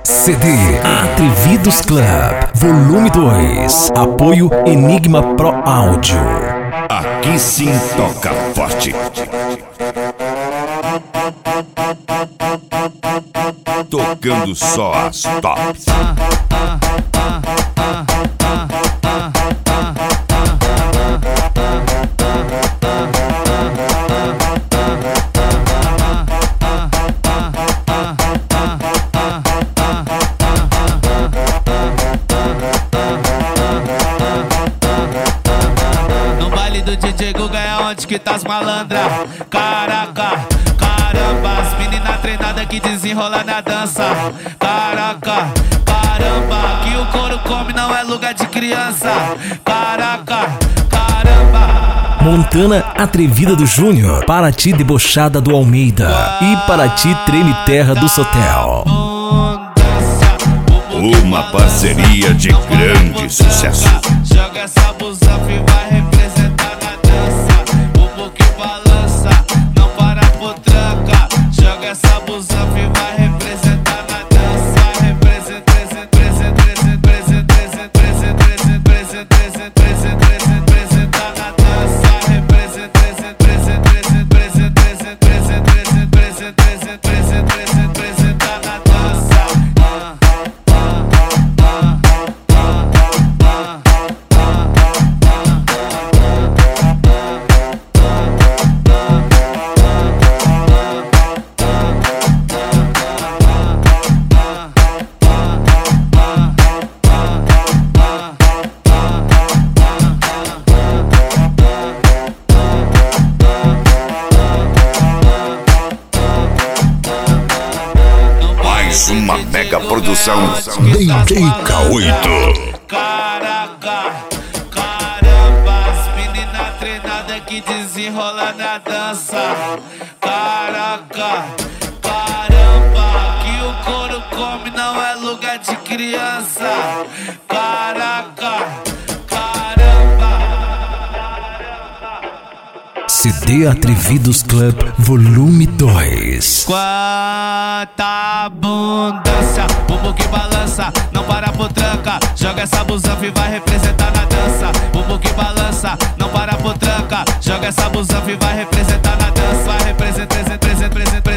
CD Atrevidos Club, volume 2. Apoio Enigma Pro Áudio. Aqui sim toca forte. Tocando só as tops. No baile do DJ Guga é onde que tá as malandra. Caraca, caramba, as menina treinada que desenrola na dança. Caraca, caramba, que o couro come não é lugar de criança. Caraca, caramba. Montana Atrevida do Júnior, Paraty Debochada do Almeida e Paraty Treme Terra do Sotel. Uma parceria de grande sucesso. Joga essa busanfa e vai representar na dança. Bumbum que balança, não para por tranca. Joga essa busanfa e vai representar na dança. Representa, na dança. Representa na dança. Mais uma mega produção DJ K8. Caraca, caramba, as menina treinada que desenrola na dança. Caraca, caramba, que o couro come não é lugar de criança. Caraca, caramba. CD Atrevidos Club, volume 2. Quanta abundância, bumbum que balança, não para por tranca. Joga essa busanfa e vai representar na dança. Bumbum que balança, não para por tranca. Joga essa busanfa e vai representar na dança. Vai representar,